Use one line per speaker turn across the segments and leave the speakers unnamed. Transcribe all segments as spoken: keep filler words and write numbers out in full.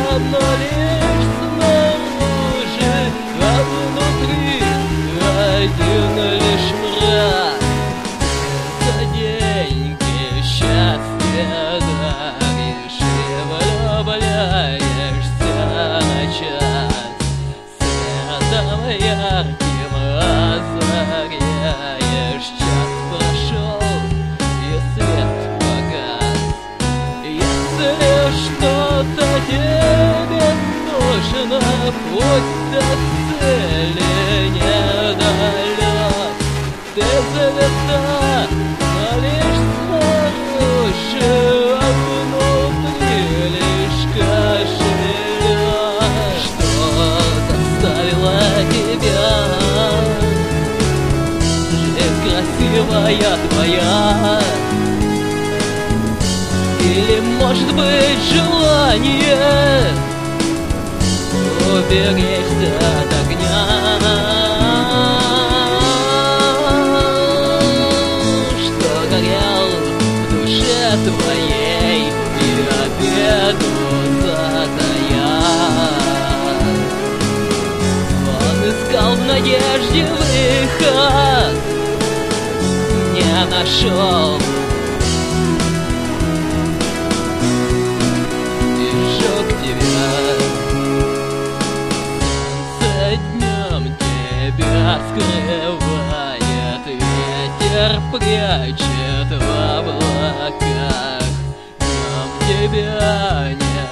но лишь снаружи, а внутри один лишь мрак. За деньги счастье даришь и влюбляешься на час. Светом ярким озаряешь, час прошел и свет погас. Если что-то тебе нужно, путь до цели недалек. Ты звезда, но лишь снаружи, а внутри лишь кошелек. Что заставило тебя? Жизнь красивая твоя, или, может быть, желание уберечься от огня, что горел в душе твоей и обиду затая. Он искал в надежде выход, не нашел. Скрывает ветер, прячет в облаках, но тебя не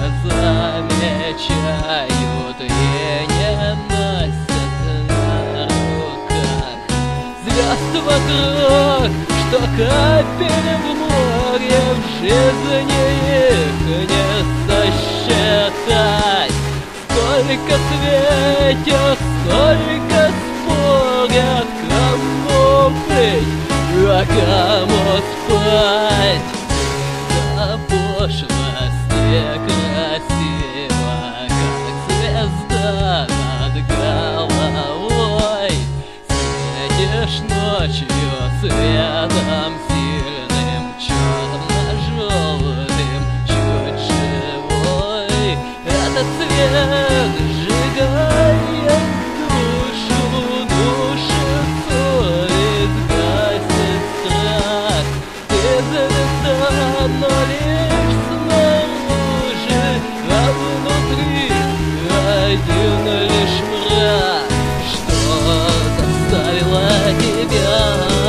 замечают и не носят на руках. Звезд вокруг, что капель в море, в жизни их не сосчитать. Сколько светят, сколько спорят, кому быть, а кому спать. За пошлости красиво, как звезда над головой. Светишь ночью светом сильным, черно-желтым, чуть живой. Этот свет сжигает душу, душу солит, гасит страх. Ты звезда, но лишь снаружи, а внутри один лишь мрак. Что заставило тебя?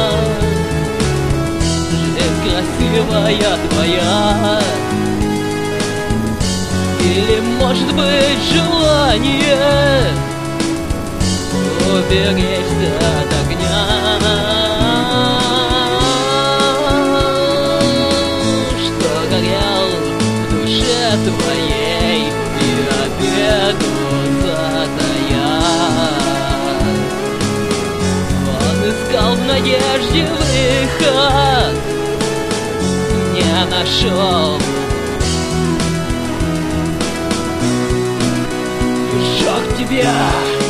Жизнь красивая твоя, или, может быть, желание уберечься от огня, что горел в душе твоей и обиду затая. Он искал в надежде выход, не нашел. Сжег тебя!